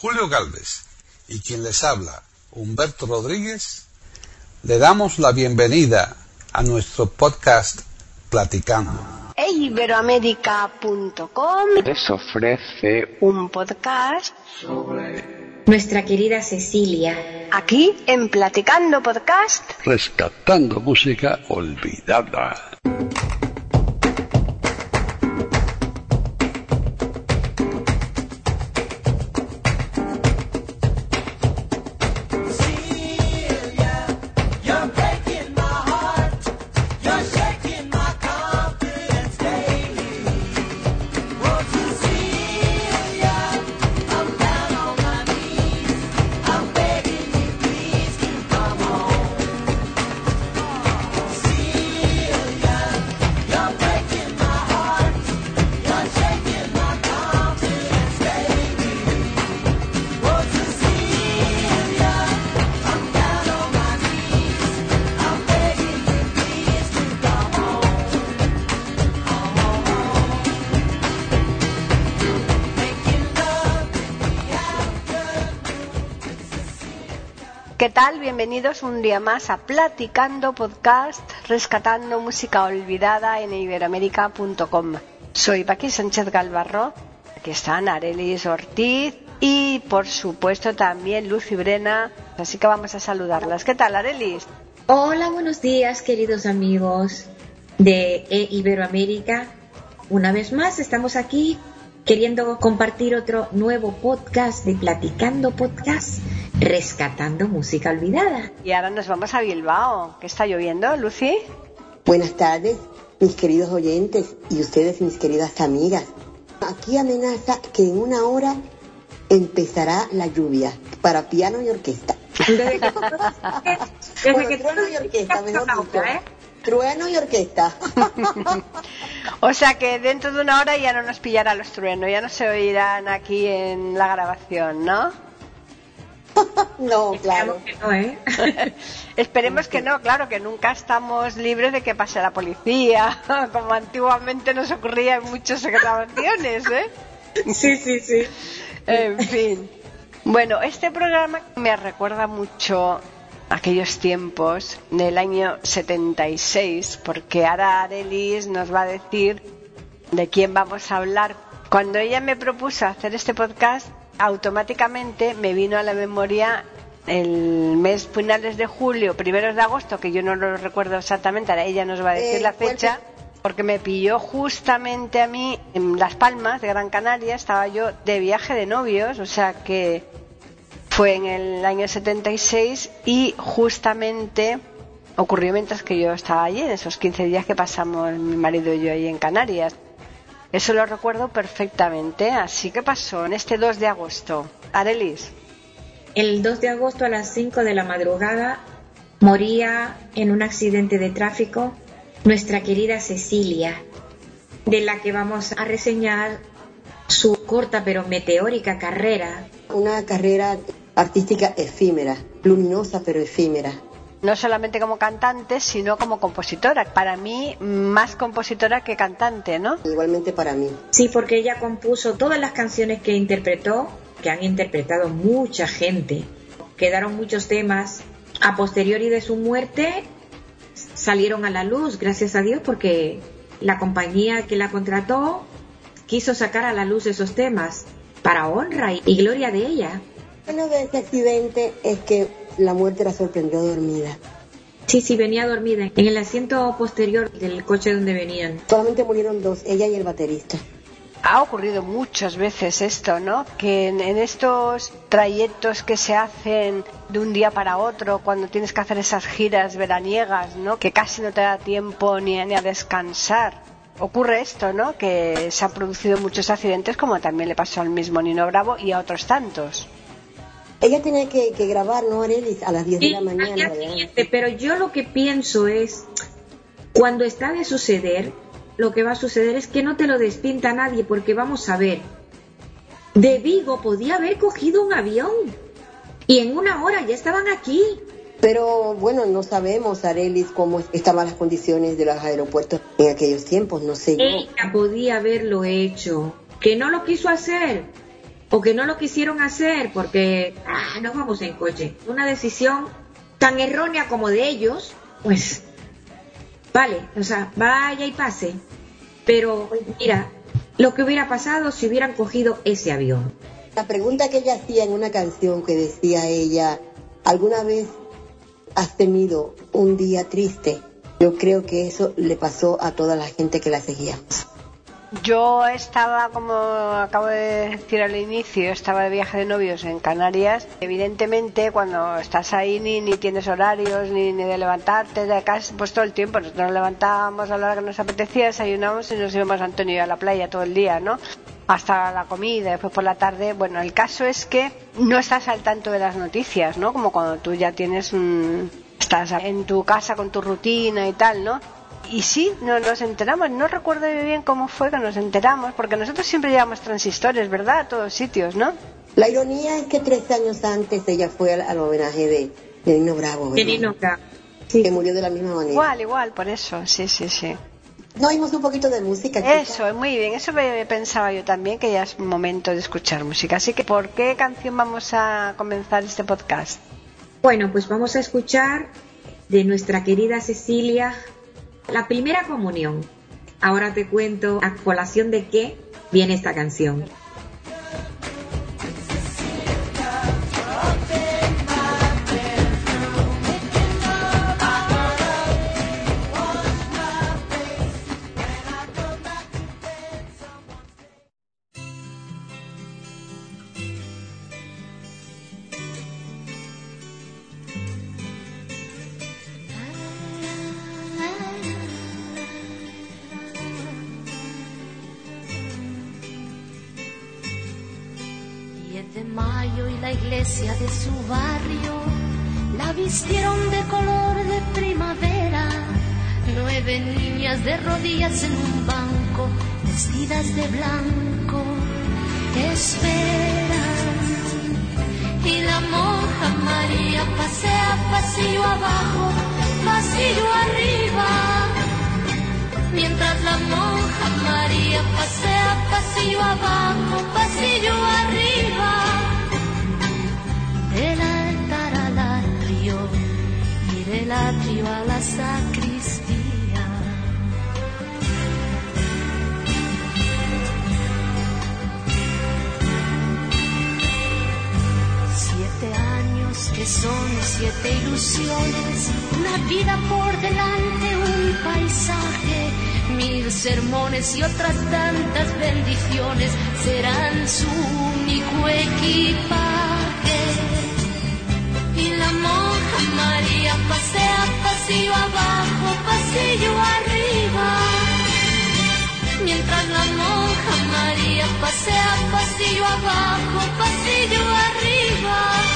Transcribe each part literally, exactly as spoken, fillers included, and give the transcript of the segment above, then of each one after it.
Julio Gálvez y quien les habla, Humberto Rodríguez, le damos la bienvenida a nuestro podcast Platicando. e iberoamérica punto com les ofrece un podcast sobre nuestra querida Cecilia, aquí en Platicando Podcast, Rescatando música olvidada. ¿qué tal? Bienvenidos un día más a Platicando Podcast, rescatando música olvidada en iberoamérica punto com. Soy Paqui Sánchez Galvarro, aquí están Arelis Ortiz y por supuesto también Lucy Brena, así que vamos a saludarlas. ¿Qué tal, Arelis? hola, buenos días queridos amigos de e Iberoamérica. Una vez más estamos aquí queriendo compartir otro nuevo podcast de Platicando Podcast, rescatando música olvidada. Y ahora nos vamos a Bilbao. ¿Qué está lloviendo, Lucy? Buenas tardes, mis queridos oyentes y ustedes, mis queridas amigas. Aquí amenaza que en una hora empezará la lluvia para piano y orquesta. Desde que, desde Bueno, que trueno y orquesta, mejor dicho. ¿eh? Trueno y orquesta. O sea que dentro de una hora ya no nos pillará los truenos, ya no se oirán aquí en la grabación, ¿no? No, claro. Que no, ¿eh? Esperemos que no, claro, que nunca estamos libres de que pase la policía, como antiguamente nos ocurría en muchas grabaciones, ¿eh? Sí, sí, sí. En fin. Bueno, este programa me recuerda mucho aquellos tiempos del año setenta y seis, porque ahora Arelis nos va a decir de quién vamos a hablar. Cuando ella me propuso hacer este podcast, automáticamente me vino a la memoria el mes finales de julio, primeros de agosto, que yo no lo recuerdo exactamente, ahora ella nos va a decir eh, la fecha, porque me pilló justamente a mí en Las Palmas de Gran Canaria, estaba yo de viaje de novios, o sea que fue en el año setenta y seis y justamente ocurrió mientras que yo estaba allí, en esos quince días que pasamos mi marido y yo allí en Canarias. Eso lo recuerdo perfectamente. Así que pasó en este dos de agosto. Arelis. El dos de agosto a las cinco de la madrugada moría en un accidente de tráfico nuestra querida Cecilia, de la que vamos a reseñar su corta pero meteórica carrera. Una carrera artística efímera, luminosa pero efímera. No solamente como cantante, sino como compositora. Para mí, más compositora que cantante, ¿no? Igualmente para mí. Sí, porque ella compuso todas las canciones que interpretó, que han interpretado mucha gente. Quedaron muchos temas. A posteriori de su muerte, salieron a la luz, gracias a Dios, porque la compañía que la contrató quiso sacar a la luz esos temas para honra y gloria de ella. Lo de ese accidente es que la muerte la sorprendió dormida. Sí, sí, venía dormida en el asiento posterior del coche donde venían. Solamente murieron dos, ella y el baterista. Ha ocurrido muchas veces esto, ¿no? Que en, en estos trayectos que se hacen de un día para otro, cuando tienes que hacer esas giras veraniegas, ¿no? Que casi no te da tiempo ni a, ni a descansar. Ocurre esto, ¿no? Que se han producido muchos accidentes, como también le pasó al mismo Nino Bravo y a otros tantos. Ella tenía que, que grabar, ¿no, Arelis? A las diez de la mañana. Al día siguiente, pero yo lo que pienso es, cuando está de suceder, lo que va a suceder es que no te lo despinta nadie, porque vamos a ver, de Vigo podía haber cogido un avión y en una hora ya estaban aquí. Pero bueno, no sabemos, Arelis, cómo estaban las condiciones de los aeropuertos en aquellos tiempos, no sé yo. Ella podía haberlo hecho, que no lo quiso hacer. o que no lo quisieron hacer porque ah, nos vamos en coche. Una decisión tan errónea como de ellos, pues vale, o sea, vaya y pase. Pero mira, lo que hubiera pasado si hubieran cogido ese avión. La pregunta que ella hacía en una canción que decía ella, ¿alguna vez has tenido un día triste? Yo creo que eso le pasó a toda la gente que la seguía. Yo estaba, como acabo de decir al inicio, estaba de viaje de novios en Canarias. Evidentemente, cuando estás ahí ni, ni tienes horarios, ni, ni de levantarte de casa, pues todo el tiempo. Nosotros nos levantábamos a la hora que nos apetecía, desayunábamos y nos íbamos a Antonio a la playa todo el día, ¿no? Hasta la comida, después por la tarde. Bueno, el caso es que no estás al tanto de las noticias, ¿no? Como cuando tú ya tienes un... estás en tu casa con tu rutina y tal, ¿no? Y sí, no, nos enteramos, no recuerdo bien cómo fue que nos enteramos, porque nosotros siempre llevamos transistores, ¿verdad? A todos sitios, ¿no? La ironía es que tres años antes ella fue al, al homenaje de, de Nino Bravo, ¿verdad? De Nino Bravo. Sí. Que murió de la misma manera. Igual, igual, por eso, sí, sí, sí. No, oímos un poquito de música, chica. Eso, muy bien, eso me pensaba yo también, que ya es momento de escuchar música. Así que, ¿por qué canción vamos a comenzar este podcast? Bueno, pues vamos a escuchar de nuestra querida Cecilia La Primera Comunión. Ahora te cuento a colación de qué viene esta canción. de mayo y la iglesia de su barrio la vistieron de color de primavera. Nueve niñas de rodillas en un banco, vestidas de blanco, esperan. Y la monja María pasea pasillo abajo, pasillo arriba. Mientras la monja María pasea pasillo abajo, pasillo arriba. Del altar al atrio y del atrio a la sacristía. Siete años que son siete ilusiones, una vida por delante, un paisaje, mil sermones y otras tantas bendiciones serán su único equipaje. Y la monja María pasea pasillo abajo, pasillo arriba. Mientras la monja María pasea pasillo abajo, pasillo arriba.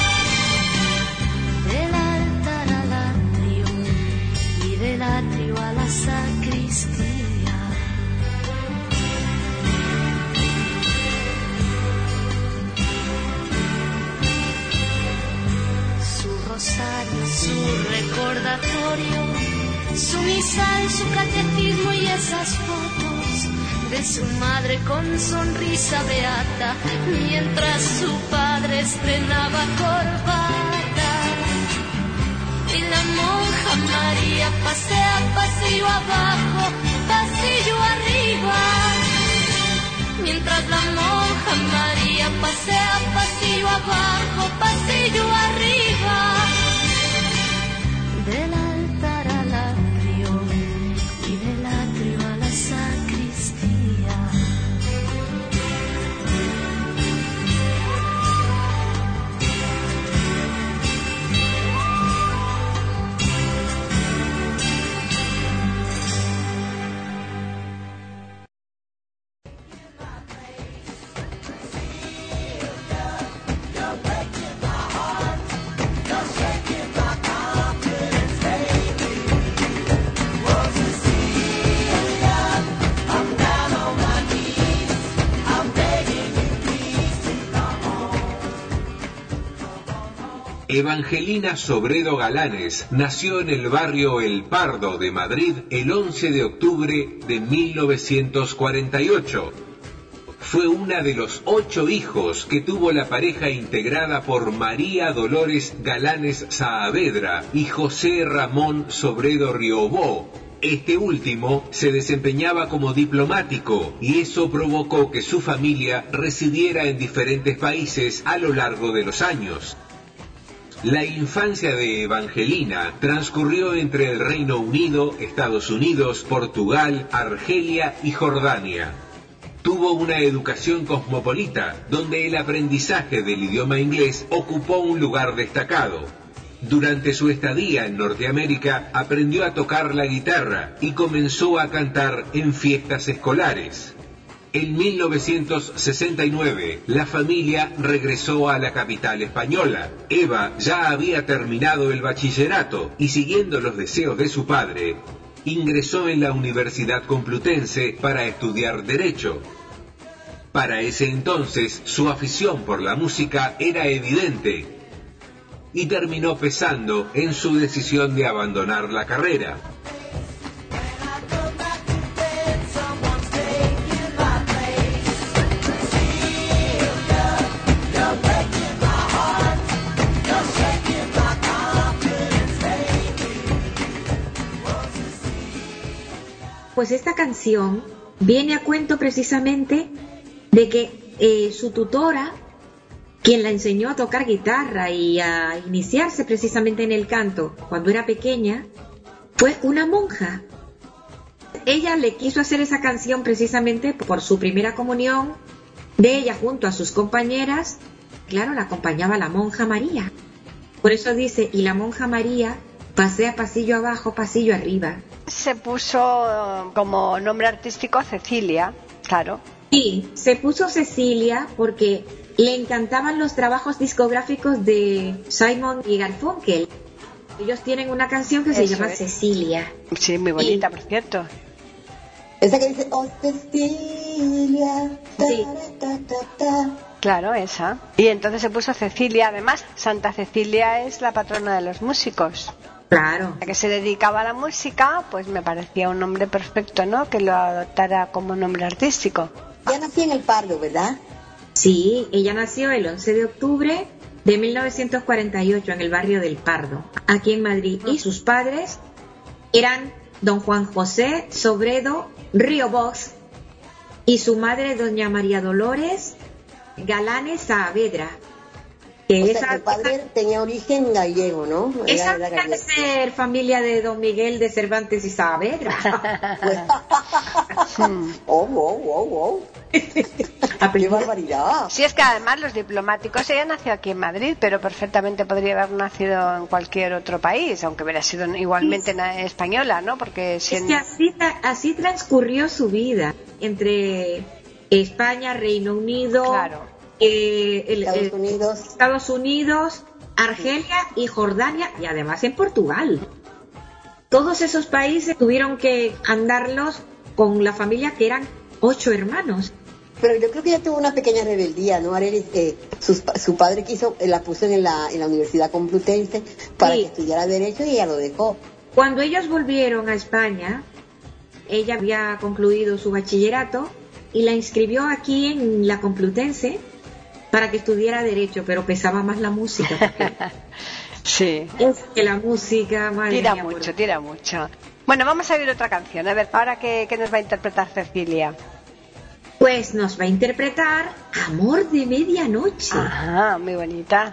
Del altar al atrio y del atrio a la sacristía. Rosario, su recordatorio, su misal, su catecismo y esas fotos de su madre con sonrisa beata, mientras su padre estrenaba corbata. Y la monja María pasea pasillo abajo, pasillo arriba. Mientras la monja María pasea pasillo abajo, pasillo arriba. Del altar al atrio y del atrio a la sacristía. Evangelina Sobredo Galanes nació en el barrio El Pardo de Madrid el once de octubre de mil novecientos cuarenta y ocho. fue una de los ocho hijos que tuvo la pareja integrada por María Dolores Galanes Saavedra y José Ramón Sobredo Riobó. Este último se desempeñaba como diplomático y eso provocó que su familia residiera en diferentes países a lo largo de los años. La infancia de Evangelina transcurrió entre el Reino Unido, Estados Unidos, Portugal, Argelia y Jordania. Tuvo una educación cosmopolita, donde el aprendizaje del idioma inglés ocupó un lugar destacado. Durante su estadía en Norteamérica, aprendió a tocar la guitarra y comenzó a cantar en fiestas escolares. En mil novecientos sesenta y nueve, la familia regresó a la capital española. Eva ya había terminado el bachillerato y, siguiendo los deseos de su padre, ingresó en la Universidad Complutense para estudiar Derecho. Para ese entonces, su afición por la música era evidente y terminó pesando en su decisión de abandonar la carrera. Pues esta canción viene a cuento precisamente de que eh, su tutora, quien la enseñó a tocar guitarra y a iniciarse precisamente en el canto cuando era pequeña, fue una monja. Ella le quiso hacer esa canción precisamente por su primera comunión de ella junto a sus compañeras. Claro, la acompañaba la monja María. Por eso dice, y la monja María pasea pasillo abajo, pasillo arriba. Se puso como nombre artístico Cecilia, claro. Sí, se puso Cecilia porque le encantaban los trabajos discográficos de Simon y Garfunkel. Ellos tienen una canción que se Eso llama es. Cecilia. Sí, muy bonita, Y- por cierto. Esa que dice, oh Cecilia, ta, Sí. ta, ta, ta. Claro, esa. Y entonces se puso Cecilia. Además, Santa Cecilia es la patrona de los músicos. Claro. La que se dedicaba a la música, pues me parecía un nombre perfecto, ¿no? Que lo adoptara como nombre artístico. Ya nací en el Pardo, ¿verdad? Sí, ella nació el once de octubre de mil novecientos cuarenta y ocho en el barrio del Pardo, aquí en Madrid. Y sus padres eran don Juan José Sobredo Riobós y su madre doña María Dolores Galanes Saavedra. Que O esa, sea, que el padre tenía origen gallego, ¿no? Era- esa era tenía que gallego. ser familia de don Miguel de Cervantes y Saavedra. Oh, oh, oh, oh. ¡Qué barbaridad! Sí, es que además los diplomáticos, ella nació aquí en Madrid, pero perfectamente podría haber nacido en cualquier otro país, aunque hubiera sido igualmente na- española, ¿no? Porque si Es en- que así, tra- así transcurrió su vida entre España, Reino Unido, Claro. eh, el- Estados el- Unidos. Estados Unidos, Argelia y Jordania, y además en Portugal. Todos esos países tuvieron que andarlos con la familia, que eran ocho hermanos. Pero yo creo que ella tuvo una pequeña rebeldía, ¿no, Arelis? Eh, sus pa- su padre quiso, eh, la puso en la, en la Universidad Complutense para Sí. que estudiara Derecho y ella lo dejó. Cuando ellos volvieron a España, ella había concluido su bachillerato y la inscribió aquí en la Complutense para que estudiara Derecho, pero pesaba más la música. porque Sí, es que la música, madre tira mía, mucho, por- tira mucho. Bueno, vamos a ver otra canción. A ver, ahora qué, qué nos va a interpretar Cecilia. Pues nos va a interpretar Amor de Medianoche. Ajá, muy bonita.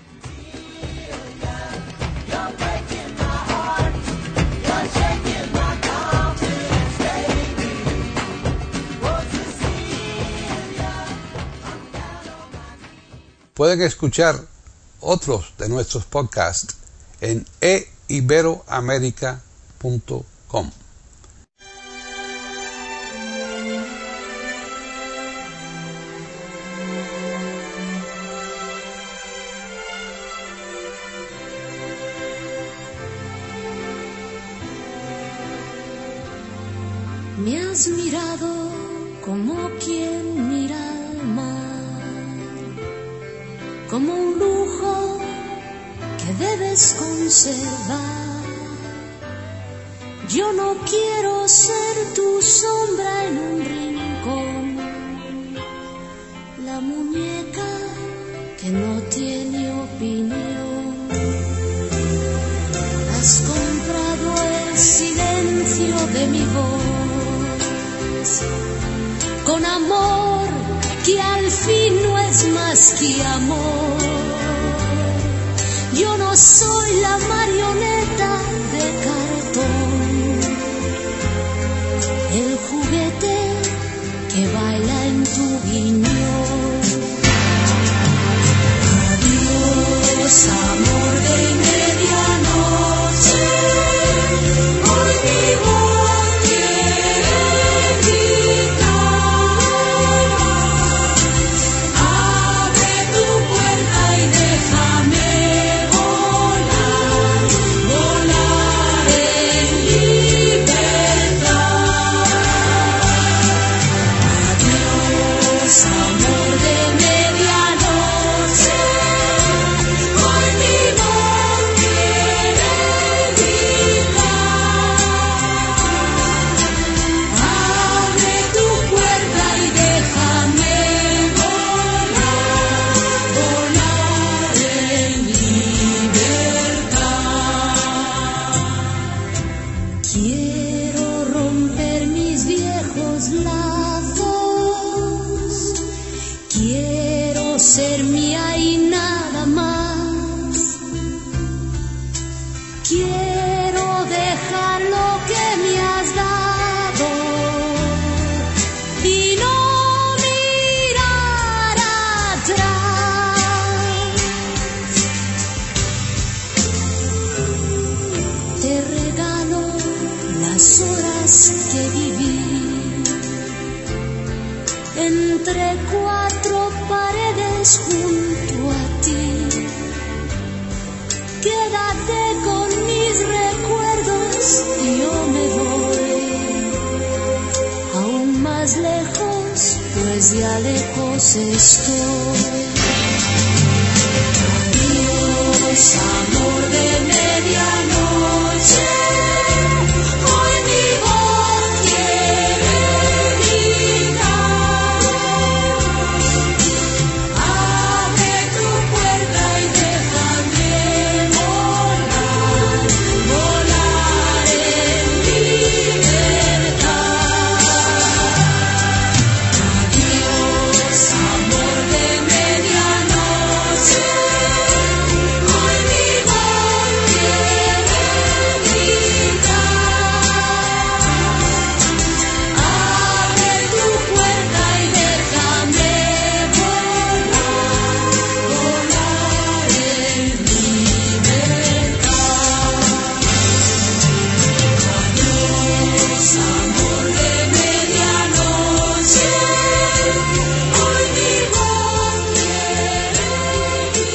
Pueden escuchar otros de nuestros podcasts en e iberoamerica punto com. Me has mirado como quien mira al mar, como un lujo que debes conservar. Yo no quiero ser tu sombra en un rincón, muñeca que no tiene opinión. Has comprado el silencio de mi voz con amor que al fin no es más que amor. Yo no soy la marioneta de cartón, el juguete que baila en tu guiñón. Adiós, amor de medianoche, hoy mi voz quiere gritar. Abre tu puerta y déjame volar, volar en libertad. Adiós, amor de medianoche, hoy mi voz quiere gritar. Abre tu puerta y déjame volar, volar en libertad. Quiero romper mis viejos lazos, quiero ser mía y nada más. Quiero dejar lo que me has dado y no mirar atrás. Te regalo las horas que viví entre cuatro paredes junto a ti. Quédate con mis recuerdos y yo me voy aún más lejos, pues ya lejos estoy. Adiós, amor de medianoche, hoy mi voz quiere gritar. Abre tu puerta y déjame volar, volar en libertad. Adiós, amor de medianoche, hoy mi voz quiere gritar. Abre tu puerta y déjame volar, volar en libertad. Adiós, amor de medianoche, hoy mi voz quiere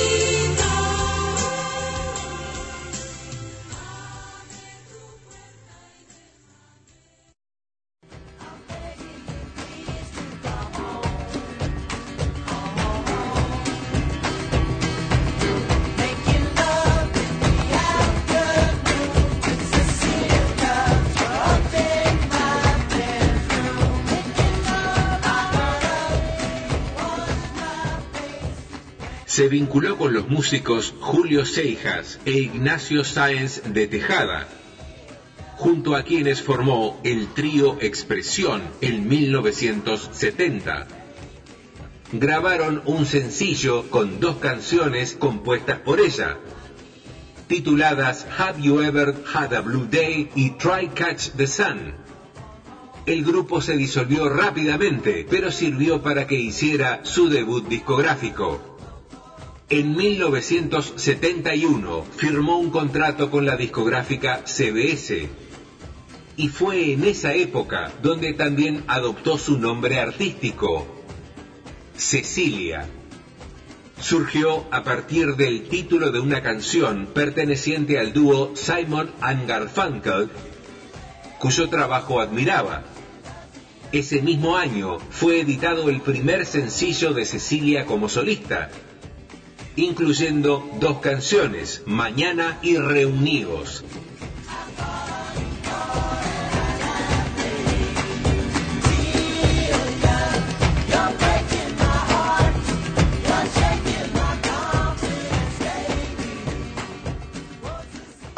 Se vinculó con los músicos Julio Seijas e Ignacio Sáenz de Tejada, junto a quienes formó el trío Expresión en mil novecientos setenta. Grabaron un sencillo con dos canciones compuestas por ella, tituladas Have You Ever Had a Blue Day y Try Catch the Sun. El grupo se disolvió rápidamente, pero sirvió para que hiciera su debut discográfico. En mil novecientos setenta y uno firmó un contrato con la discográfica C B S y fue en esa época donde también adoptó su nombre artístico, Cecilia. Surgió a partir del título de una canción perteneciente al dúo Simon and Garfunkel, cuyo trabajo admiraba. Ese mismo año fue editado el primer sencillo de Cecilia como solista, incluyendo dos canciones, Mañana y Reunidos.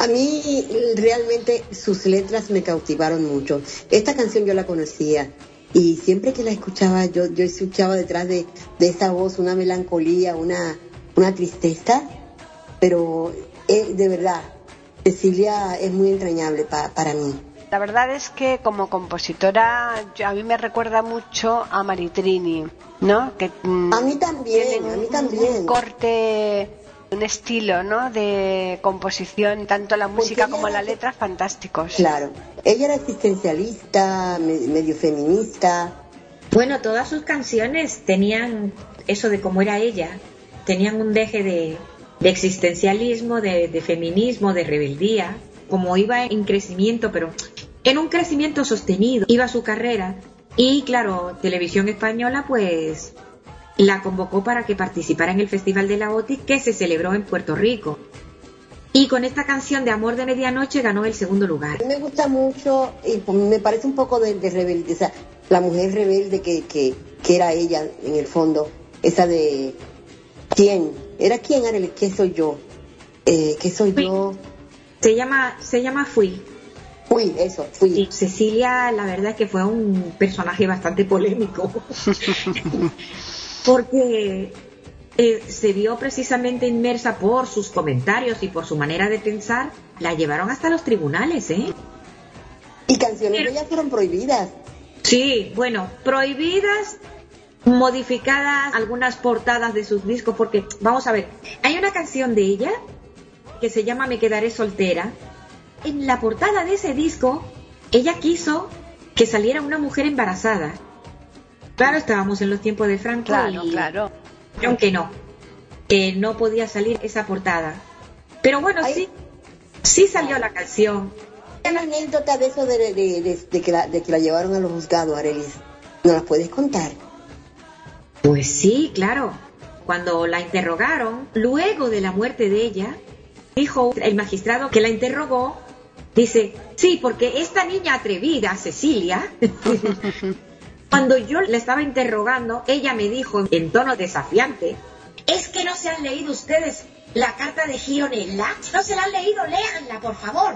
A mí realmente sus letras me cautivaron mucho. Esta canción yo la conocía y siempre que la escuchaba yo yo escuchaba detrás de, de esa voz una melancolía, una, una tristeza, pero eh, de verdad, Cecilia es muy entrañable pa, para mí. La verdad es que como compositora yo, a mí me recuerda mucho a Maritrini, ¿no? Que, a mí también, a mí también. Un corte, un estilo, ¿no? De composición, tanto la música como la letra, fantásticos. Claro, ella era existencialista, medio feminista. Bueno, todas sus canciones tenían eso de cómo era ella, tenían un deje de, de existencialismo, de, de feminismo, de rebeldía. Como iba en crecimiento, pero en un crecimiento sostenido, iba su carrera. Y claro, Televisión Española pues la convocó para que participara en el Festival de la O T I que se celebró en Puerto Rico. Y con esta canción de Amor de Medianoche ganó el segundo lugar. Me gusta mucho y me parece un poco de, de rebelde, o sea, la mujer rebelde que, que, que era ella en el fondo, esa de ¿quién? ¿Era quién? Arely? ¿Qué soy yo? Eh, ¿Qué soy Fui. yo? Se llama, se llama Fui. Fui, eso, Fui. Y Cecilia, la verdad es que fue un personaje bastante polémico. Porque eh, se vio precisamente inmersa por sus comentarios y por su manera de pensar. La llevaron hasta los tribunales, ¿eh? Y canciones de ella fueron prohibidas. Sí, bueno, prohibidas, modificadas algunas portadas de sus discos, porque, vamos a ver, hay una canción de ella que se llama Me quedaré soltera. En la portada de ese disco, ella quiso que saliera una mujer embarazada. Claro, estábamos en los tiempos de Franco. Claro, y claro. Aunque no, que no podía salir esa portada. Pero bueno, Ay. sí, sí salió la canción. Una anécdota de eso de, de, de, de, que la, de que la llevaron a los juzgados, Arely. ¿No las puedes contar? Pues sí, claro. Cuando la interrogaron, luego de la muerte de ella, dijo el magistrado que la interrogó, dice, sí, porque esta niña atrevida, Cecilia, cuando yo la estaba interrogando, ella me dijo en tono desafiante, ¿es que no se han leído ustedes la carta de Gironella? ¿No se la han leído? Léanla, por favor.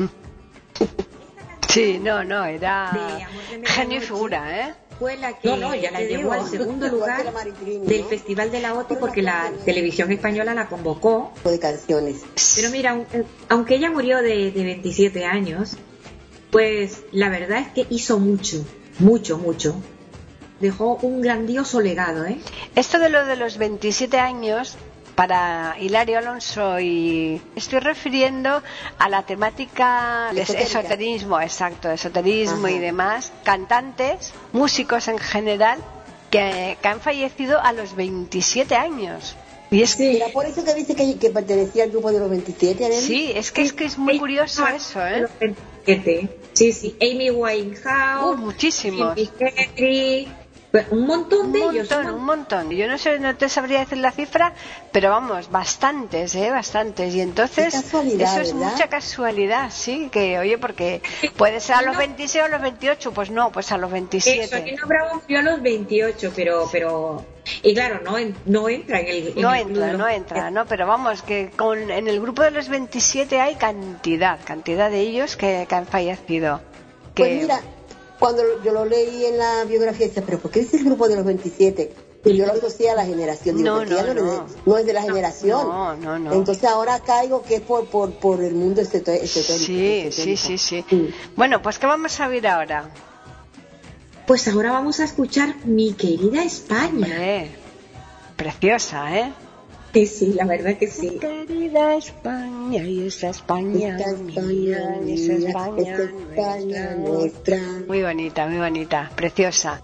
Sí, no, no, era genio y figura, ¿eh? Fue la que no, no, ya la llevó al segundo lugar del Festival de la O T I porque la Televisión Española la convocó. De canciones. Pero mira, aunque ella murió de, de veintisiete años, pues la verdad es que hizo mucho, mucho, mucho. Dejó un grandioso legado, ¿eh? Esto de lo de los veintisiete años, para Hilario Alonso, y estoy refiriendo a la temática del esoterismo, exacto, esoterismo. Ajá. Y demás, cantantes, músicos en general, que, que han fallecido a los veintisiete años. Y es sí, era por eso que dice que, que pertenecía al grupo de los veintisiete, Arely. Sí, es que, es que es muy curioso eso, ¿eh? Sí, sí, Amy Winehouse, uh, muchísimos. Jimi Hendrix, un montón de un ellos. Montón, un montón, yo no sé, no te sabría decir la cifra, pero vamos, bastantes, ¿eh? Bastantes. Y entonces, eso es ¿verdad? Mucha casualidad, sí, que oye, porque puede ser a los veintiséis o a los veintiocho, pues no, pues a los veintisiete. Eso, aquí no Bravo murió a los veintiocho, pero, pero, y claro, no, no entra en el... En no el entra, no entra, no, pero vamos, que con en el grupo de los veintisiete hay cantidad, cantidad de ellos que, que han fallecido. Que... Pues mira, cuando yo lo leí en la biografía, decía, pero ¿por qué es el grupo de los veintisiete? Y yo lo asocié a la generación. Digo, no, no, no, no. Es, no es de la generación. No, no, no. Entonces ahora caigo que es por, por, por el mundo esotérico. Sí, sí, sí, sí, sí. Bueno, pues ¿qué vamos a oír ahora? Pues ahora vamos a escuchar Mi querida España. Hombre, preciosa, ¿eh? Sí, sí, la verdad que sí. Mi querida España, y esa España, esta España, mía, esa España, esta España nuestra. Muy bonita, muy bonita, preciosa.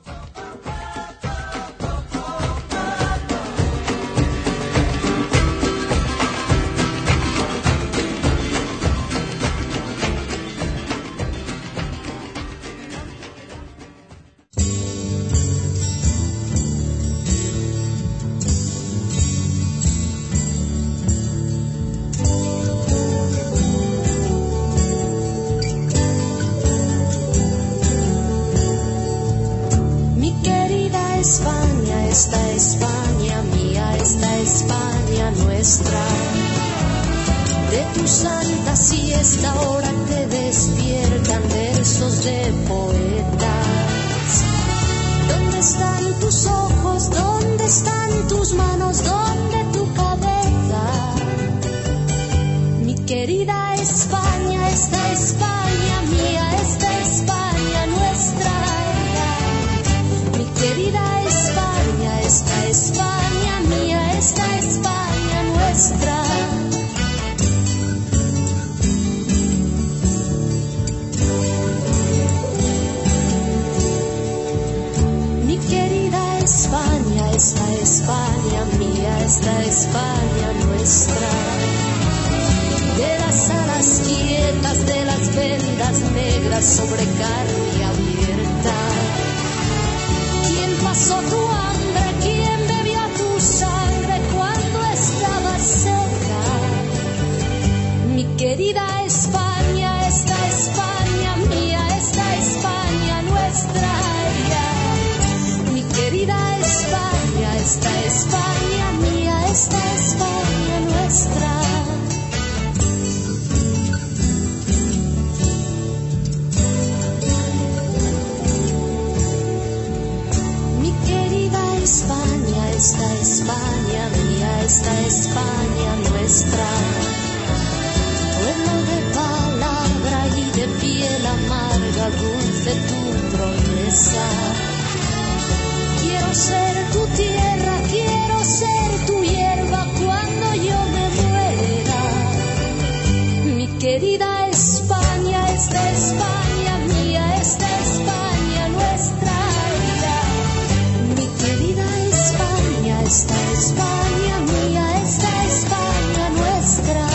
Esta España mía, esta España nuestra, de tu santa siesta ahora te despiertan versos de poetas. ¿Dónde están tus ojos? ¿Dónde están tus manos? ¿Dónde tu cabeza? Mi querida España, esta España mía, esta España nuestra. Mi querida España, esta España mía, esta España nuestra. Mi querida España, esta España mía, esta España nuestra. De las alas quietas, de las vendas negras sobre carne abierta. ¿Quién pasó tu hambre? ¿Quién bebió tu sangre cuando estabas seca? Mi querida España, esta España mía, esta España nuestra. Mi querida España, esta España mía, esta España nuestra. España, esta España mía, esta España nuestra. Pueblo de palabra y de piel amarga, dulce tu promesa. Quiero ser tu tierra, quiero ser tu hierba cuando yo me muera. Mi querida España, esta España mía, esta España nuestra. Esta España mía, esta España nuestra.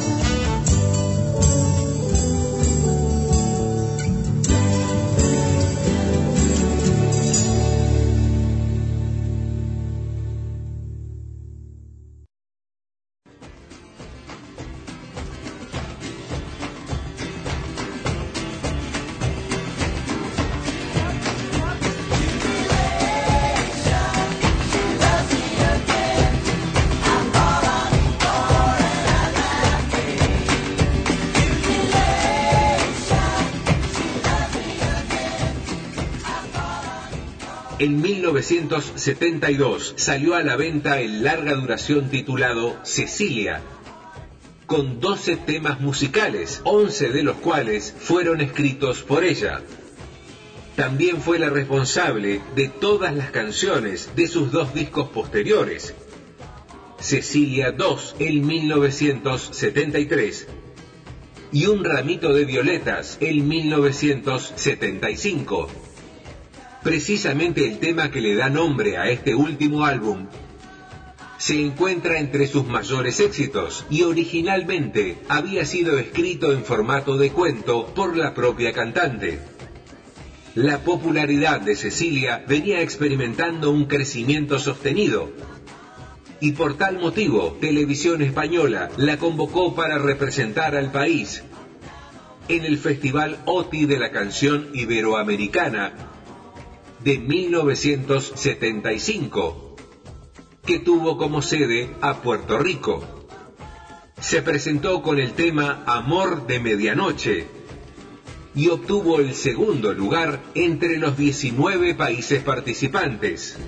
En mil novecientos setenta y dos salió a la venta el larga duración titulado Cecilia, con doce temas musicales, once de los cuales fueron escritos por ella. También fue la responsable de todas las canciones de sus dos discos posteriores, Cecilia dos en mil novecientos setenta y tres y Un ramito de violetas en mil novecientos setenta y cinco. Precisamente el tema que le da nombre a este último álbum se encuentra entre sus mayores éxitos y originalmente había sido escrito en formato de cuento por la propia cantante. La popularidad de Cecilia venía experimentando un crecimiento sostenido y por tal motivo Televisión Española la convocó para representar al país en el Festival O T I de la Canción Iberoamericana de mil novecientos setenta y cinco, que tuvo como sede a Puerto Rico. Se presentó con el tema Amor de Medianoche y obtuvo el segundo lugar entre los diecinueve países participantes.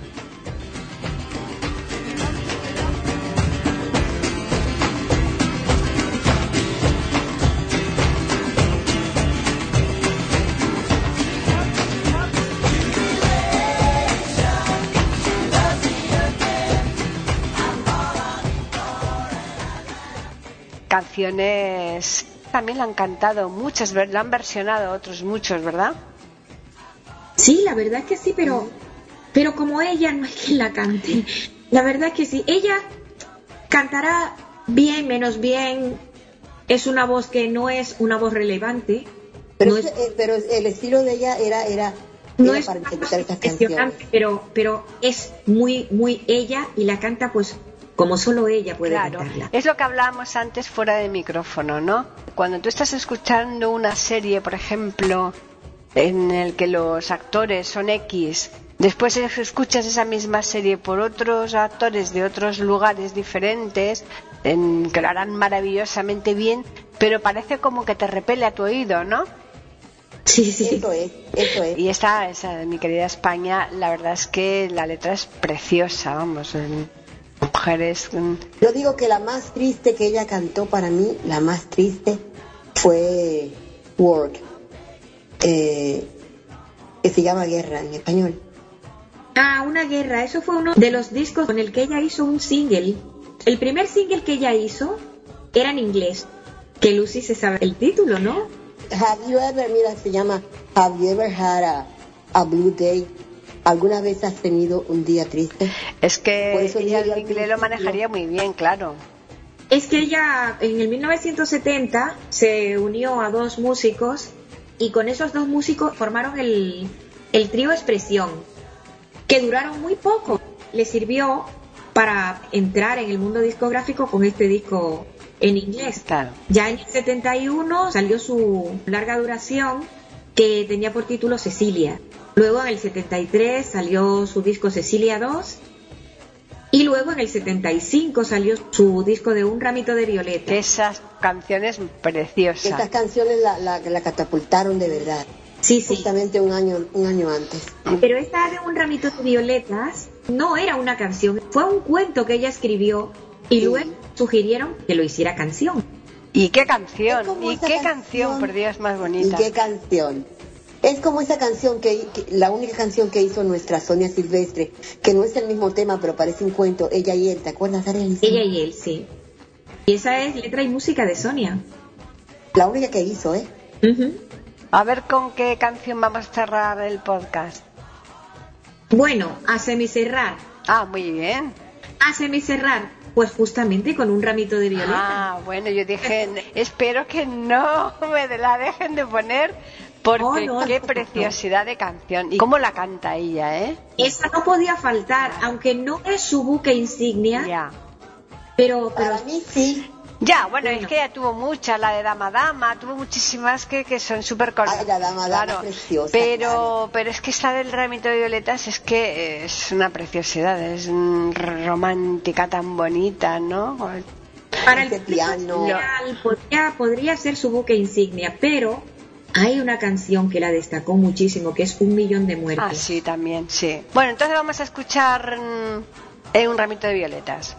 Canciones también la han cantado muchas, la han versionado otros muchos, ¿verdad? Sí, la verdad es que sí, pero pero como ella no es quien la cante. La verdad es que sí, ella cantará bien, menos bien. Es una voz que no es una voz relevante. Pero, no es, es, eh, pero el estilo de ella era era, no era es para interpretar estas canciones. Pero pero es muy muy ella y la canta pues como solo ella puede claro, cantarla. Es lo que hablábamos antes fuera de micrófono, ¿no? Cuando tú estás escuchando una serie, por ejemplo, en el que los actores son X Después escuchas esa misma serie por otros actores de otros lugares diferentes, en, que lo harán maravillosamente bien, pero parece como que te repele a tu oído, ¿no? Sí, sí. Eso es, eso es. Y esta, esa de mi querida España, la verdad es que la letra es preciosa, vamos, mujeres... Yo digo que la más triste que ella cantó para mí, la más triste, fue Work, eh, que se llama Guerra en español. Ah, Una Guerra, eso fue uno de los discos con el que ella hizo un single. El primer single que ella hizo era en inglés, que Lucy se sabe el título, ¿no? Have you ever, mira, se llama Have you ever had a, a blue day? ¿Alguna vez has tenido un día triste? Es que ella el inglés lo manejaría muy bien, claro. Es que ella en el mil novecientos setenta se unió a dos músicos y con esos dos músicos formaron el, el trío Expresión, que duraron muy poco. Le sirvió para entrar en el mundo discográfico con este disco en inglés. Claro. Ya en el setenta y uno salió su larga duración, que tenía por título Cecilia. Luego en el setenta y tres salió su disco Cecilia dos. Y luego en el setenta y cinco salió su disco de Un ramito de violetas. Esas canciones preciosas. Estas canciones la, la, la catapultaron de verdad. Sí, sí. Justamente un año, un año antes. Pero esta de Un ramito de violetas no era una canción, fue un cuento que ella escribió y sí. Luego sugirieron que lo hiciera canción. ¿Y qué canción? ¿Y qué canción, canción, por Dios, más bonita? ¿Y qué canción? Es como esa canción que, que la única canción que hizo nuestra Sonia Silvestre, que no es el mismo tema, pero parece un cuento, Ella y Él, ¿te acuerdas, Arely? Ella y Él, sí. Y esa es letra y música de Sonia. La única que hizo, ¿eh? Uh-huh. A ver con qué canción vamos a cerrar el podcast. Bueno, a semicerrar. Ah, muy bien. A semicerrar. Pues justamente con Un ramito de violeta. Ah, bueno, yo dije, espero que no me la dejen de poner, porque oh, no, qué no, preciosidad no. de canción. Y cómo la canta ella, ¿eh? Esa no podía faltar, aunque no es su buque insignia. Ya. Pero, pero para mí sí. Ya, bueno, bueno, es que ella tuvo muchas, la de Dama Dama, tuvo muchísimas que, que son súper conocidas. La Dama Dama, claro, preciosa. Pero, claro. pero es que esta del ramito de violetas es que es una preciosidad, es romántica, tan bonita, ¿no? Para el piano podría, podría ser su buque insignia, pero hay una canción que la destacó muchísimo, que es Un millón de muertes. Ah, sí, también, sí. Bueno, entonces vamos a escuchar eh, Un ramito de violetas.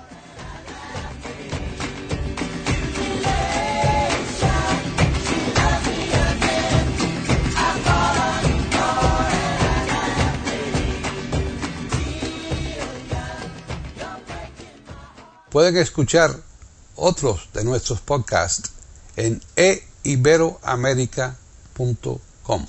Pueden escuchar otros de nuestros podcasts en e iberoamerica punto com.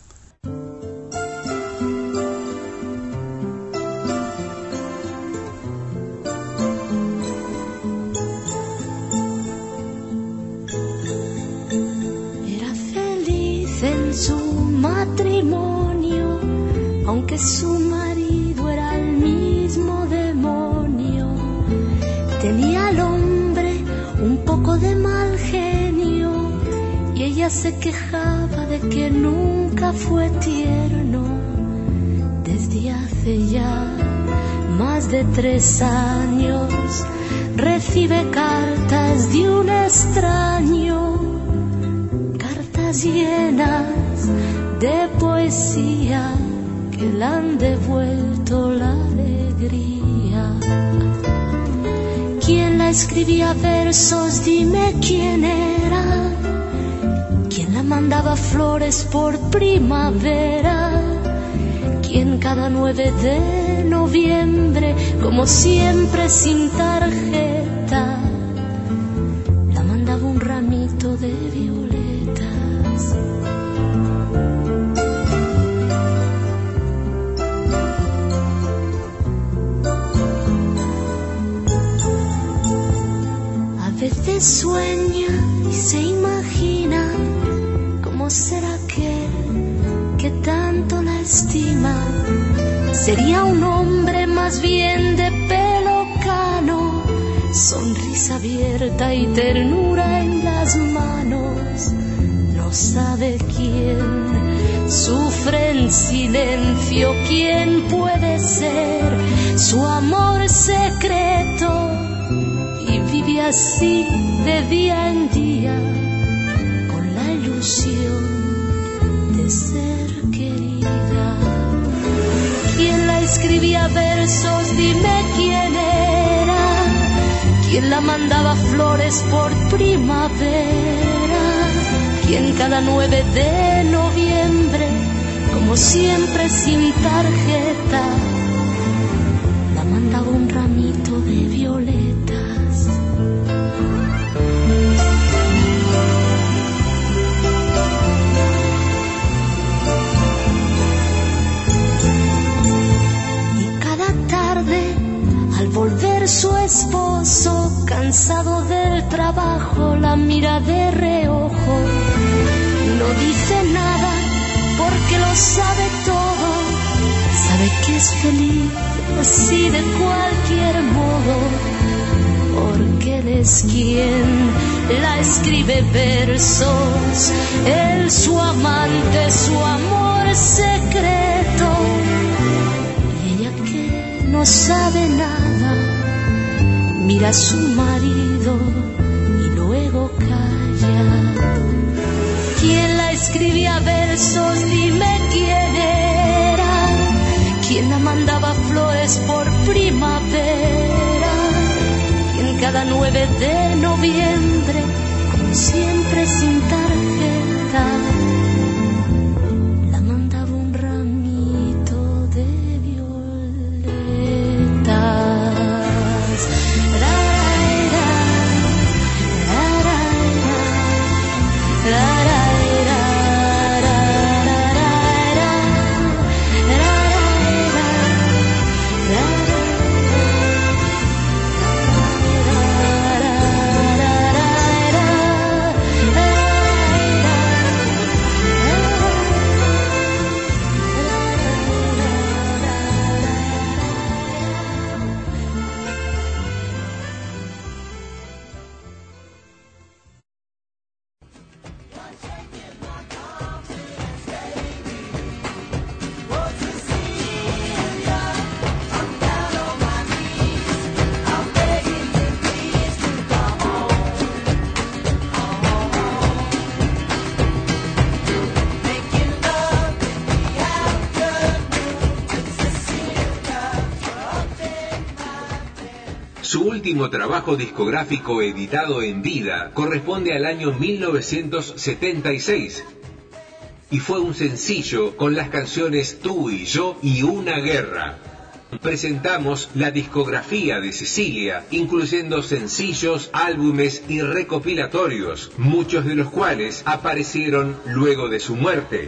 Era feliz en su matrimonio, aunque su marido era el mismo demonio. Tenía al hombre un poco de mal genio y ella se quejaba de que nunca fue tierno. Desde hace ya más de tres años recibe cartas de un extraño, cartas llenas de poesía que le han devuelto la alegría. ¿Quién la escribía versos? Dime quién era. ¿Quién la mandaba flores por primavera? ¿Quién cada nueve de noviembre, como siempre sin tarjeta, la mandaba un ramito de violetas? A veces sueña y se imagina cómo será aquel que tanto la estima. Sería un hombre más bien de pelo cano, sonrisa abierta y ternura en las manos. No sabe quién sufre en silencio. ¿Quién puede ser su amor secreto? Y vive así de día en día con la ilusión de ser querida. ¿Quién la escribía versos? Dime quién era. ¿Quién la mandaba flores por primavera? ¿Quién cada nueve de noviembre, como siempre sin tarjeta, la mandaba un ramito de violetas? Y cada tarde, al volver su esposo, cansado del trabajo, la mira de reojo. No dice nada porque lo sabe todo. Sabe que es feliz así de cualquier modo, porque él es quien la escribe versos. Él su amante, su amor secreto. Y ella que no sabe nada, mira a su marido y luego calla. ¿Quién la escribía versos? Dime quién era. ¿Quién la mandaba flores por primavera? ¿Quién cada nueve de noviembre, como siempre sin tarjeta, la mandaba un ramito de violetas? La, Su último trabajo discográfico editado en vida corresponde al año mil novecientos setenta y seis y fue un sencillo con las canciones Tú y Yo y Una Guerra. Presentamos la discografía de Cecilia, incluyendo sencillos, álbumes y recopilatorios, muchos de los cuales aparecieron luego de su muerte.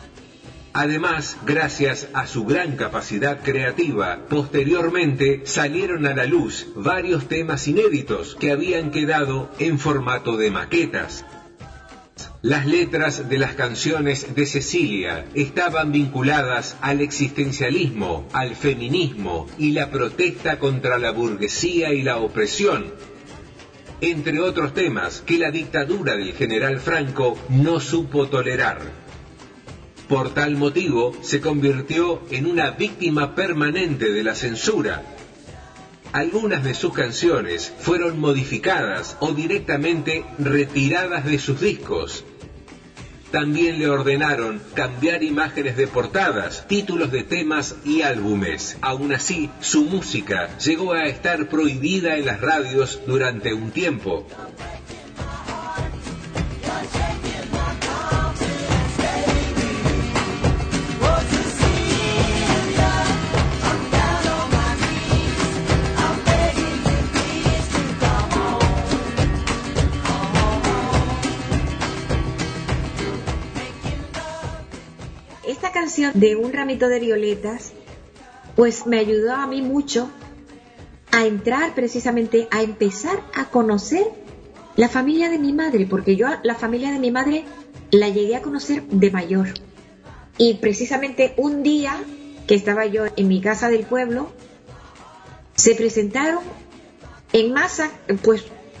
Además, gracias a su gran capacidad creativa, posteriormente salieron a la luz varios temas inéditos que habían quedado en formato de maquetas. Las letras de las canciones de Cecilia estaban vinculadas al existencialismo, al feminismo y la protesta contra la burguesía y la opresión, entre otros temas que la dictadura del general Franco no supo tolerar. Por tal motivo, se convirtió en una víctima permanente de la censura. Algunas de sus canciones fueron modificadas o directamente retiradas de sus discos. También le ordenaron cambiar imágenes de portadas, títulos de temas y álbumes. Aún así, su música llegó a estar prohibida en las radios durante un tiempo. De Un ramito de violetas, pues me ayudó a mí mucho a entrar precisamente, a empezar a conocer la familia de mi madre, porque yo la familia de mi madre la llegué a conocer de mayor. Y precisamente un día que estaba yo en mi casa del pueblo, se presentaron en masa, pues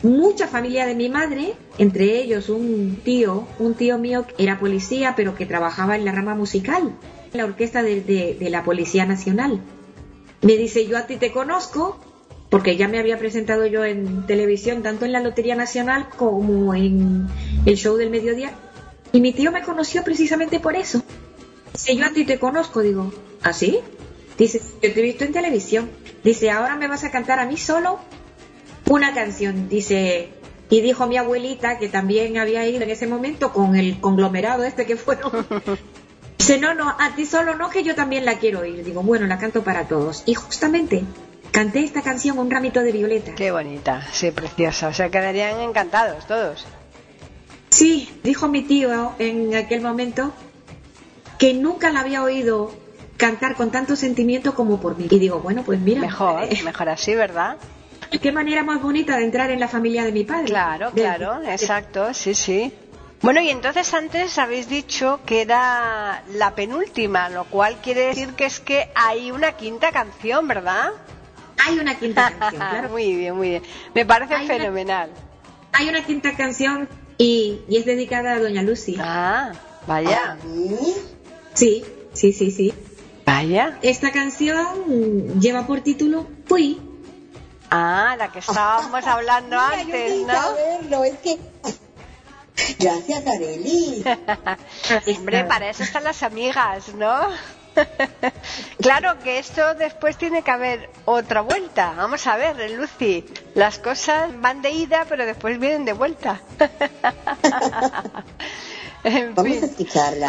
mucha familia de mi madre, entre ellos un tío, un tío mío que era policía, pero que trabajaba en la rama musical, en la orquesta de, de, de la Policía Nacional. Me dice, yo a ti te conozco, porque ya me había presentado yo en televisión, tanto en la Lotería Nacional como en el show del mediodía, y mi tío me conoció precisamente por eso. Dice, yo a ti te conozco, digo, ¿ah, sí? Dice, yo te he visto en televisión. Dice, ahora me vas a cantar a mí solo una canción. Dice, y dijo mi abuelita, que también había ido en ese momento con el conglomerado este que fueron. Dice, no, no, a ti solo no, que yo también la quiero oír. Digo, bueno, la canto para todos. Y justamente canté esta canción, Un ramito de violeta. Qué bonita, sí, preciosa. O sea, quedarían encantados todos. Sí, dijo mi tío en aquel momento que nunca la había oído cantar con tanto sentimiento como por mí. Y digo, bueno, pues mira. Mejor, eh, mejor así, ¿verdad? Qué manera más bonita de entrar en la familia de mi padre. Claro, claro, de... exacto, sí, sí. Bueno, y entonces antes habéis dicho que era la penúltima, lo cual quiere decir que es que hay una quinta canción, ¿verdad? Hay una quinta canción, claro. Muy bien, muy bien. Me parece hay fenomenal. Una, hay una quinta canción y, y es dedicada a Doña Lucy. Ah, vaya. Sí, sí, sí, sí. Vaya. Esta canción lleva por título Fui. Ah, la que estábamos hablando Mira, antes, yo ¿no? Saberlo, es que... Gracias, Arely. Hombre, para eso están las amigas, ¿no? Claro que esto después tiene que haber otra vuelta. Vamos a ver, Lucy, las cosas van de ida, pero después vienen de vuelta. En Vamos fin. a escucharla.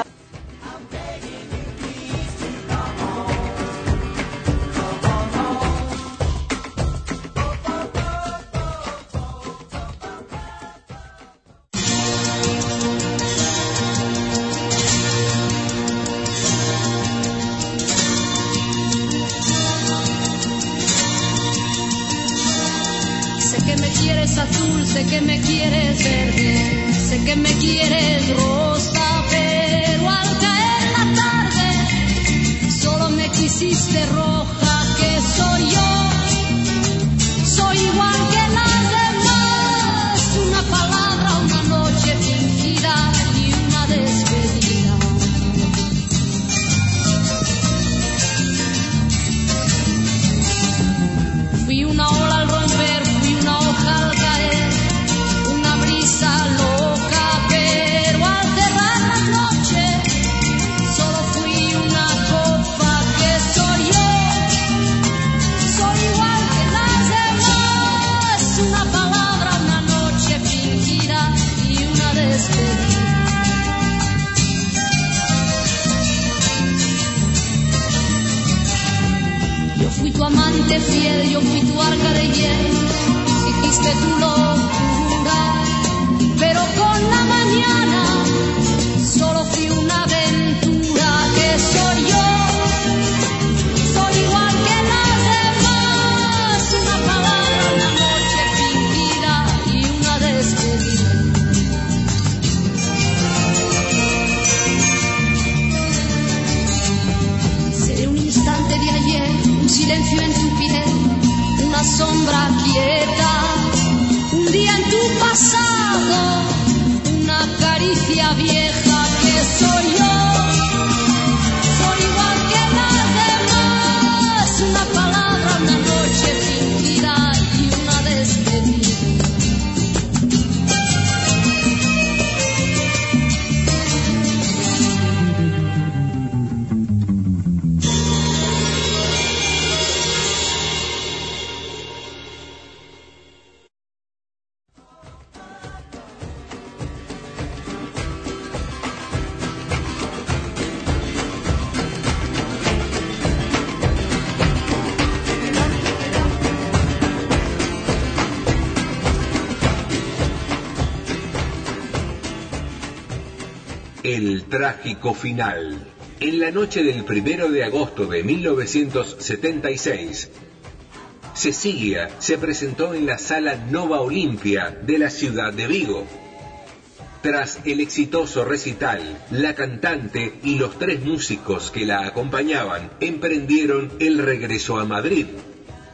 Azul, sé que me quieres verde, sé que me quieres rosa, pero al caer la tarde solo me quisiste roja, que soy yo, soy igual que las demás, una palabra, una noche fingida y una despedida. Fui una ola al romper, fui una hoja al caer, una brisa loca, pero al cerrar la noche solo fui una copa, que soy yo, soy igual que las demás, una palabra, una noche fingida y una despedida. Yo fui tu amante fiel, yo fui tu arca de hiel, hiciste tu locura, pero con la mañana solo fui una aventura, que soy yo, soy igual que las demás, una palabra, una noche fingida y una despedida. Seré un instante de ayer, un silencio en tu piel, una sombra quieta, un día en tu pasado, una caricia vieja, que soy yo, soy igual que las demás, una palabra, una noche fingida y una despedida. El trágico final. En la noche del primero de agosto de mil novecientos setenta y seis, Cecilia se presentó en la Sala Nova Olimpia de la ciudad de Vigo. Tras el exitoso recital, la cantante y los tres músicos que la acompañaban emprendieron el regreso a Madrid.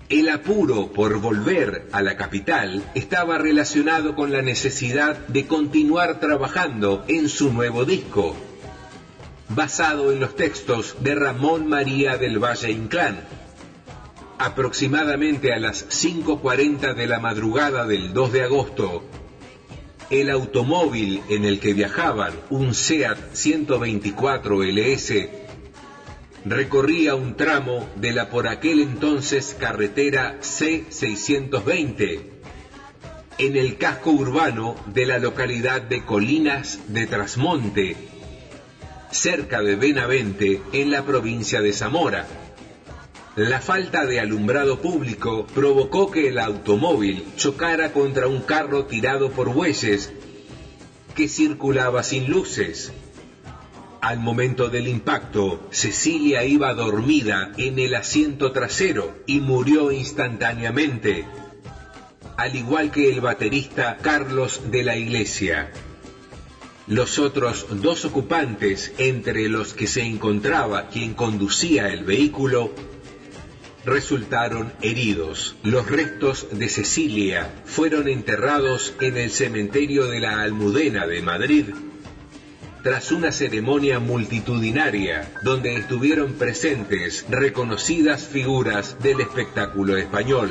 El apuro por volver a la capital estaba relacionado con la necesidad de continuar trabajando en su nuevo disco, basado en los textos de Ramón María del Valle Inclán. Aproximadamente a las cinco cuarenta de la madrugada del dos de agosto, el automóvil en el que viajaban, un SEAT ciento veinticuatro L S, recorría un tramo de la por aquel entonces carretera C seiscientos veinte, en el casco urbano de la localidad de Colinas de Trasmonte, cerca de Benavente, en la provincia de Zamora. La falta de alumbrado público provocó que el automóvil chocara contra un carro tirado por bueyes que circulaba sin luces. Al momento del impacto, Cecilia iba dormida en el asiento trasero y murió instantáneamente, al igual que el baterista Carlos de la Iglesia. Los otros dos ocupantes, entre los que se encontraba quien conducía el vehículo, resultaron heridos. Los restos de Cecilia fueron enterrados en el cementerio de la Almudena de Madrid, tras una ceremonia multitudinaria donde estuvieron presentes reconocidas figuras del espectáculo español.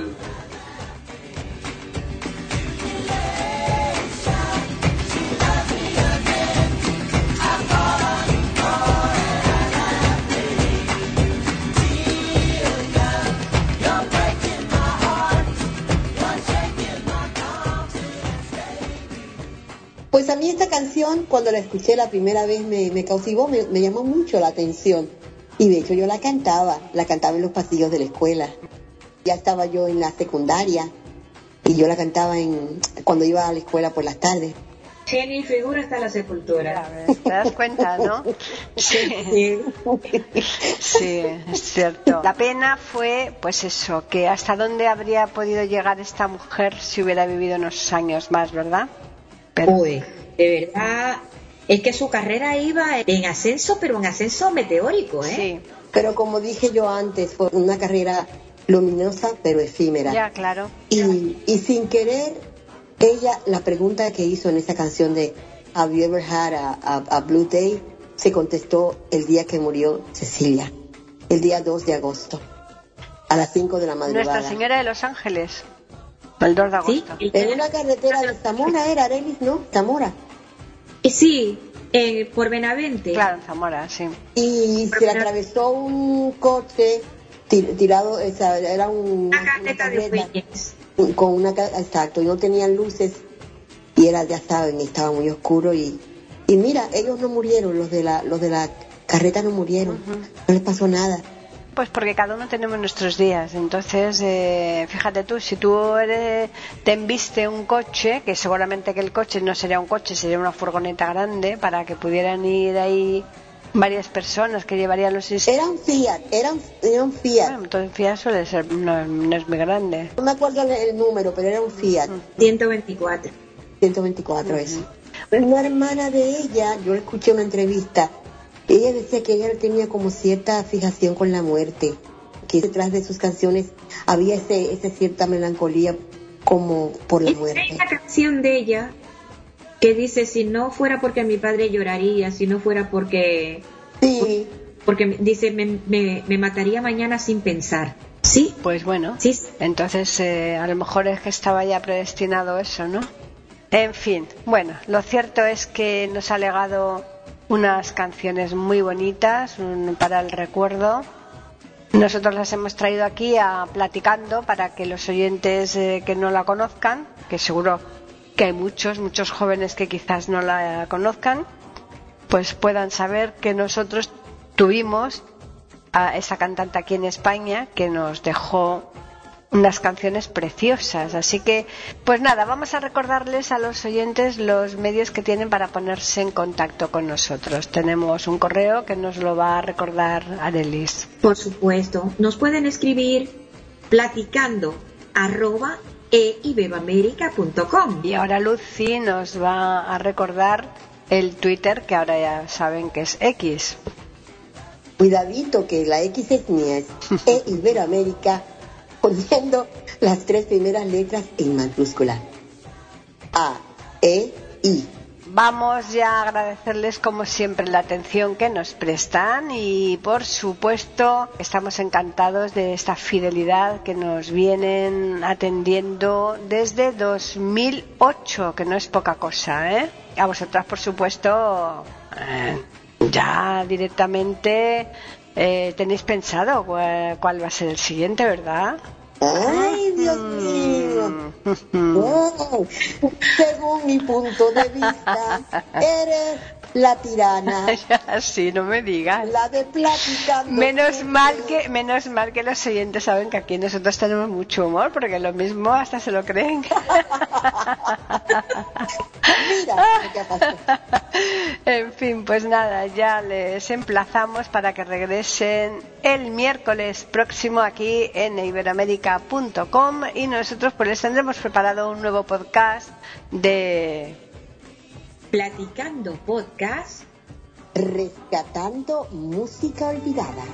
Pues a mí esta canción, cuando la escuché la primera vez, me, me cautivó, me, me llamó mucho la atención. Y de hecho yo la cantaba, la cantaba en los pasillos de la escuela. Ya estaba yo en la secundaria y yo la cantaba en cuando iba a la escuela por las tardes. Genio y figura hasta la sepultura. ¿Te das cuenta, no? Sí. Sí. Sí, es cierto. La pena fue, pues eso, que hasta dónde habría podido llegar esta mujer si hubiera vivido unos años más, ¿verdad? Pero... Uy, de verdad, es que su carrera iba en ascenso, pero en ascenso meteórico, ¿eh? Sí. Pero como dije yo antes, fue una carrera luminosa, pero efímera. Ya, claro. Y, y sin querer, ella, la pregunta que hizo en esa canción de Have you ever had a, a, a blue day? Se contestó el día que murió Cecilia, el día dos de agosto, a las cinco de la madrugada. Nuestra Señora de los Ángeles. El dos de agosto. Sí, en una carretera de Zamora era, Arelis, ¿no? Zamora. Sí, eh, por Benavente. Claro, en Zamora, sí. Y por se le atravesó un coche tir, tirado, esa, era un, una carreta de bueyes. Con una, exacto, y no tenían luces y era, ya saben, estaba muy oscuro y, y mira, ellos no murieron, los de la, los de la carreta no murieron, uh-huh. No les pasó nada. Pues porque cada uno tenemos nuestros días. Entonces, eh, fíjate tú, si tú eres, te embiste un coche, que seguramente que el coche no sería un coche, sería una furgoneta grande para que pudieran ir ahí varias personas que llevarían los... Era un Fiat, era un, era un Fiat. Bueno, entonces Fiat suele ser, no, no es muy grande. No me acuerdo el número, pero era un Fiat. Uh-huh. ciento veinticuatro. ciento veinticuatro, uh-huh. Eso. Una hermana de ella, yo escuché una entrevista, ella decía que ella tenía como cierta fijación con la muerte, que detrás de sus canciones había ese, esa cierta melancolía como por la muerte. Hay una canción de ella que dice, si no fuera porque mi padre lloraría, si no fuera porque... Sí. Porque dice, me, me, me mataría mañana sin pensar. Sí. Pues bueno, sí. Entonces eh, a lo mejor es que estaba ya predestinado eso, ¿no? En fin, bueno, lo cierto es que nos ha legado unas canciones muy bonitas un, para el recuerdo. Nosotros las hemos traído aquí a platicando para que los oyentes eh, que no la conozcan, que seguro que hay muchos, muchos jóvenes que quizás no la conozcan, pues puedan saber que nosotros tuvimos a esa cantante aquí en España que nos dejó unas canciones preciosas. Así que, pues nada, vamos a recordarles a los oyentes los medios que tienen para ponerse en contacto con nosotros. Tenemos un correo que nos lo va a recordar Arelis. Por supuesto, nos pueden escribir platicando arroba e ibebamerica punto com. Y ahora Lucy nos va a recordar el Twitter, que ahora ya saben que es X. Cuidadito que la X es mía, es e Iberoamérica poniendo las tres primeras letras en mayúscula. A, E, I. Vamos ya a agradecerles como siempre la atención que nos prestan y por supuesto estamos encantados de esta fidelidad que nos vienen atendiendo desde dos mil ocho, que no es poca cosa, ¿eh? A vosotras por supuesto eh, ya directamente eh, tenéis pensado cuál, cuál va a ser el siguiente, ¿verdad? ¡Ay, Dios mío! Oh, según mi punto de vista, eres la tirana. Sí, no me digas. La de platicando. Menos mal que, menos mal que los oyentes saben que aquí nosotros tenemos mucho humor, porque lo mismo hasta se lo creen. Mira lo que ha pasado. En fin, pues nada, ya les emplazamos para que regresen el miércoles próximo aquí en iberoamérica punto com y nosotros pues les tendremos preparado un nuevo podcast de Platicando Podcast, rescatando música olvidada.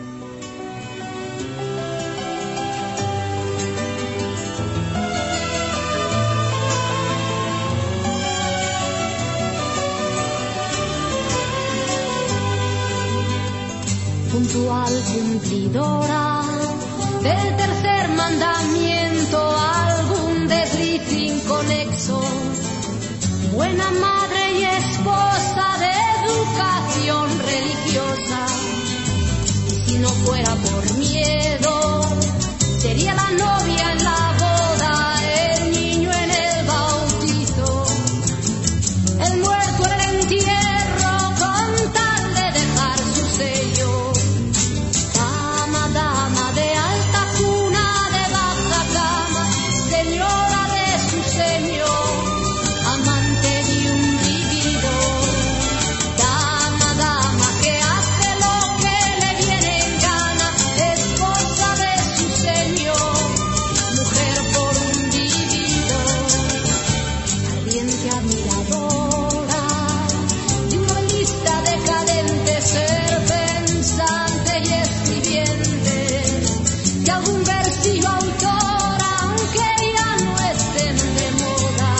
Puntual cumplidora del tercer mandamiento, algún desliz inconexo, buena madre y esposa de educación religiosa. Y si no fuera por miedo, sería la novia en la boda, el niño en el bautizo, el muerto en el entierro, con tal de dejar su sello. Dama, dama de alta cuna, de baja cama, señora de su señor, amante de un vividor. Dama, dama que hace lo que le viene en gana, esposa de su señor, mujer por un vividor. Ardiente admiradora de una lista decadente, ser pensante y escribiente de algún versillo autor, aunque ya no estén de moda.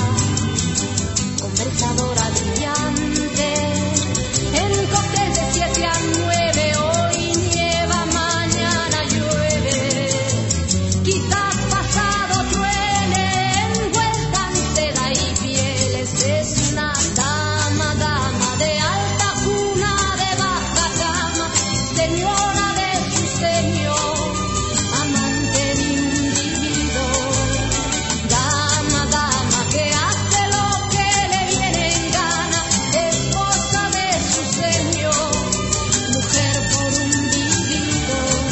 Conversadora brillante en cóctel de siete a nueve, hoy nieva, mañana llueve, quizás pasado truene, envuelta en seda y pieles. Es una dama, dama de alta cuna, de baja cama, señora de su señor, amante de un vividor. Dama, dama que hace lo que le viene en gana, esposa de su señor, mujer por un vividor.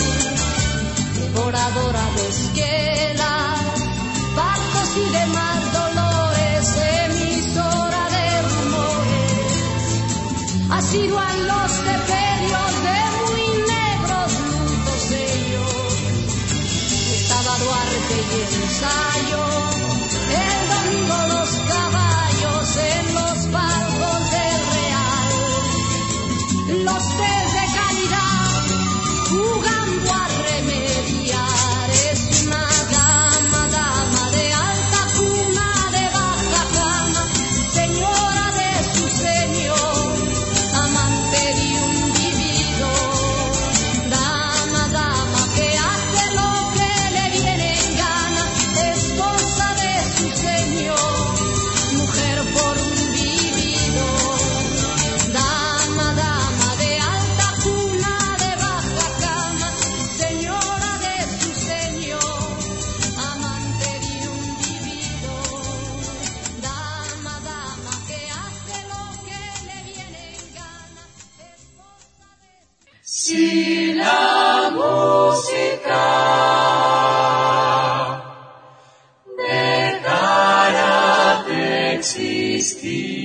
Devoradora de esquelas, partos y demás dolores, emisora de rumores, asidua en los sepelios de muy negros lutos ellos. Estaba Duarte y ensayo, el domingo los caballos en los palcos del Real, los tés de calidad jugando a remediar. Es una dama, dama de alta cuna, de baja cama, señora de su señor, amante de un vividor. Dama, dama que hace lo que le viene en gana, esposa de su señor, mujer por un vividor. Dama, dama de alta cuna, de baja cama, señora de su señor, amante de un vividor. Dama, dama que hace lo que le viene en gana, esposa de... Si la música dejara de existir,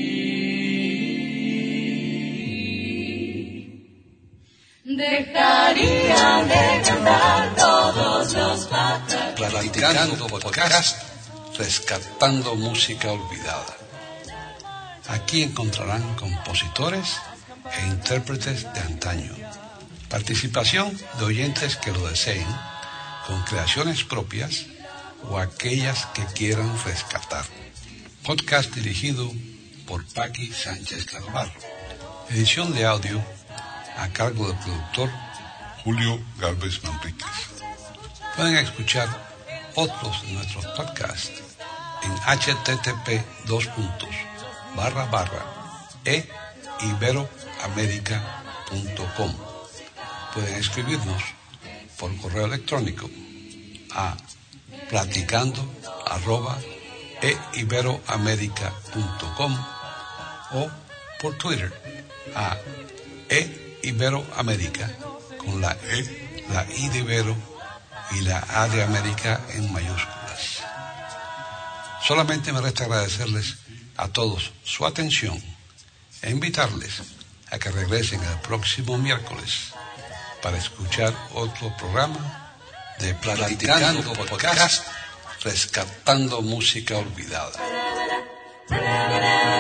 dejarían de cantar todos los pájaros. Platicando podcast, rescatando música olvidada. Aquí encontrarán compositores e intérpretes de antaño, participación de oyentes que lo deseen con creaciones propias o aquellas que quieran rescatar. Podcast dirigido por Paqui Sánchez Carvalho. Edición de audio a cargo del productor Julio Gálvez Manríquez. Pueden escuchar otros de nuestros podcasts en http dos puntos barra barra e iberoamerica punto com. Pueden escribirnos por correo electrónico a platicando arroba e iberoamerica punto com o por Twitter a e iberoamerica con la E, la I de Ibero y la A de América en mayúsculas. Solamente me resta agradecerles a todos su atención e invitarles a que regresen el próximo miércoles para escuchar otro programa de Platicando Podcast, rescatando música olvidada.